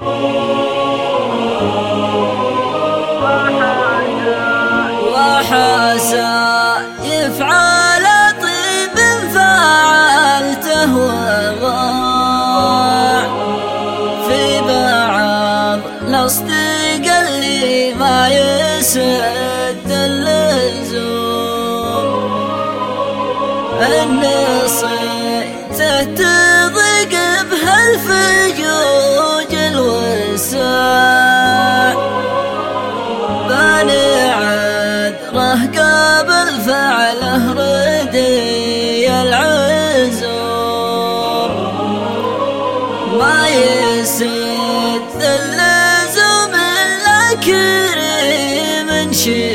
وحاسى يفعل طيب فعلته وضاع في بعض الأصدق اللي ما يسد اللزوم النصيته تضيق بهالفجوج الوساع باني عذره قبل فعله ردي العزوم ما يسد اللزوم إلا كريم شيء